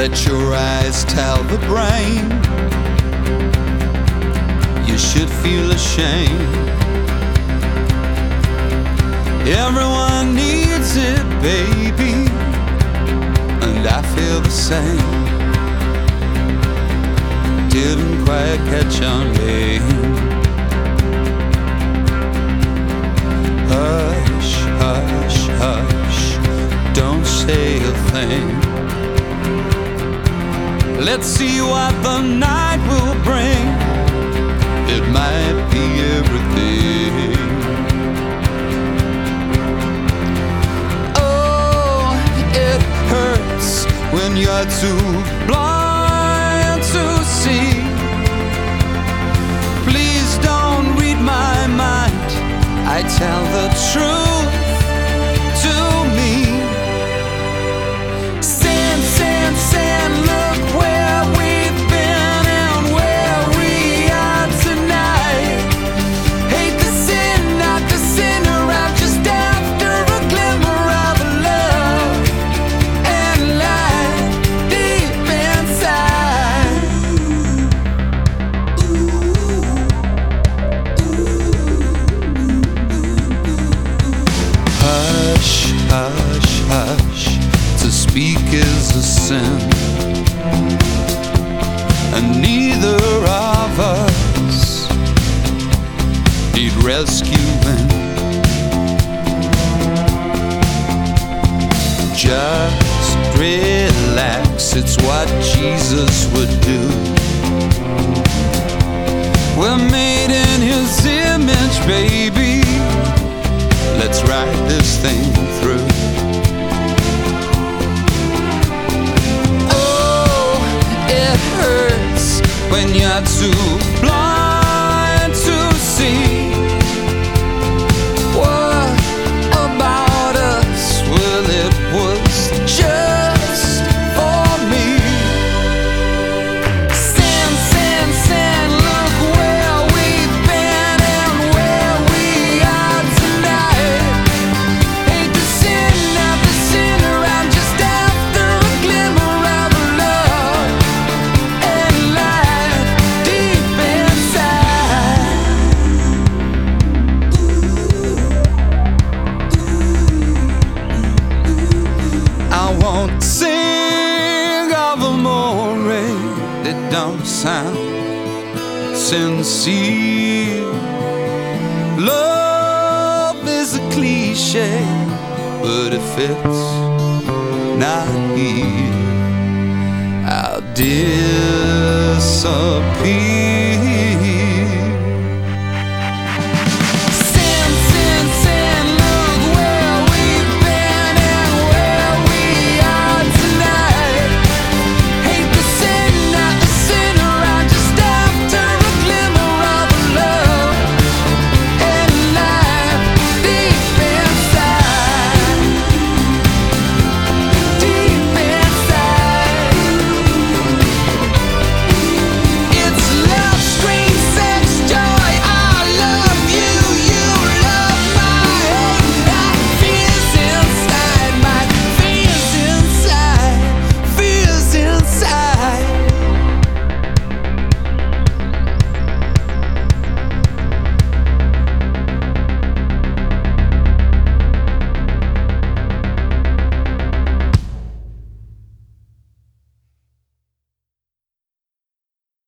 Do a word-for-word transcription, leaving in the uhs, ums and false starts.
Let your eyes tell the brain you should feel ashamed. Everyone needs it, baby, and I feel the same. Didn't quite catch on, babe. Hush, hush, hush, don't say a thing. Let's see what the night will bring. It might be everything. Oh, it hurts when you're too blind to see. Please don't read my mind, I tell the truth to me. Sand, sand, sand, look where we've been and where we are tonight. Hate the sin, not the sinner, I'm just after a glimmer of love and light deep inside. Hush, hush, hush, to speak is a sin, and neither of us need rescuing. Just relax, it's what Jesus would do. We're made in His image, baby. Let's ride this thing through. Oh, it hurts when you're too blind to see. What about us? Well, it was just for me. Sand, sand, sand, look where we've been and where we are tonight. Hate the sin, not the sinner, I'm just after a glimmer of love and light deep inside. I won't sing of amore that don't sound sincere. Love is a cliche, but it fits not here. I'll disappear.